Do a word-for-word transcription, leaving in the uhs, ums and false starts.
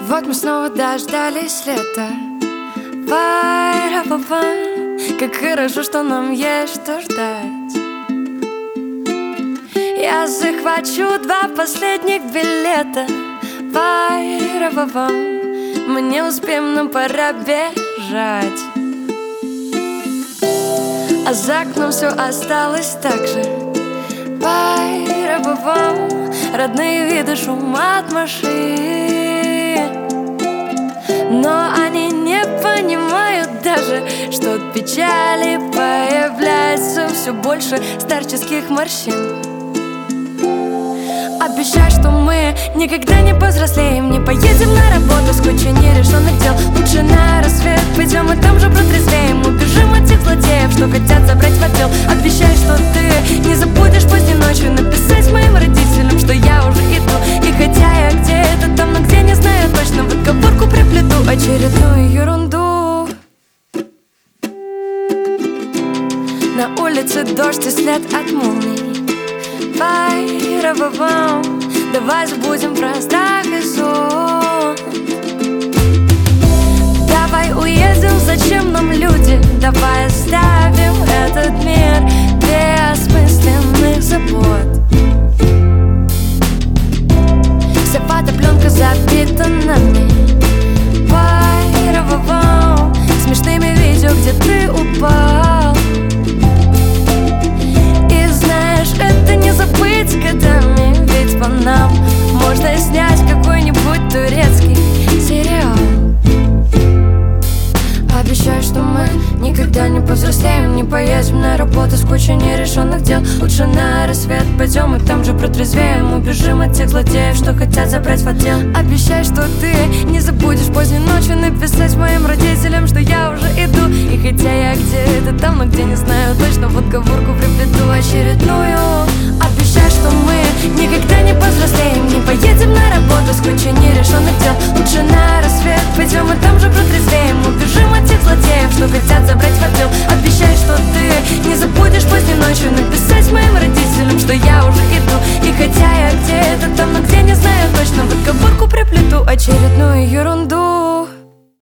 Вот мы снова дождались лета. Вай-ра-па-па. Как хорошо, что нам есть что ждать. Я захвачу два последних билета. Вай-ра-па-па. Мы не успеем, но пора бежать. А за окном все осталось так же. Вай-ра-па-па. Родные виды, шум от машин. Но они не понимают даже, что от печали появляется все больше старческих морщин. Обещай, что мы никогда не повзрослеем, не поедем на работу с кучей нерешенных дел. Лучше на рассвет пойдем и там же протрезвеем. Убежим от тех злодеев, что хотят забрать в отдел. Обещай, что ты не забудешь поздней ночью написать моим родителям, что я уже иду. И хотя я где-то там, но где не знаю точно, в отговорку приплету очередную ерунду. На улице дождь и след от молний. Вай-ра-ба-бам. Давай забудем про страх и сон. Давай уедем, зачем нам люди? Давай оставим этот мир бессмысленных забот. Вся фотопленка забита нами. Вай-ра-ба-бам. Смешными видео, где ты упал. И знаешь, это не забыть годами, ведь по нам можно снять какой-нибудь турецкий сериал. Обещаю, что мы никогда не повзрослеем, не поедем на работу с кучей нерешенных дел. Лучше на рассвет пойдем и там же протрезвеем. Убежим от тех злодеев, что хотят забрать в отдел. Обещай, что ты не забудешь поздней ночью написать моим родителям, что я уже иду. И хотя я где-то там, но где не знаю точно, в отговорку приплету очередную. Обещай, что мы никогда не повзрослеем, не поедем на работу с кучей нерешенных дел. Лучше на рассвет пойдем и там же протрезвеем. Убежим от тех злодеев, что хотят забрать в отдел. Обещай, что ты не забудешь поздней ночью написать моим родителям, что я уже иду. И хотя я где-то там, но где не знаю точно, в отговорку приплету очередную ерунду.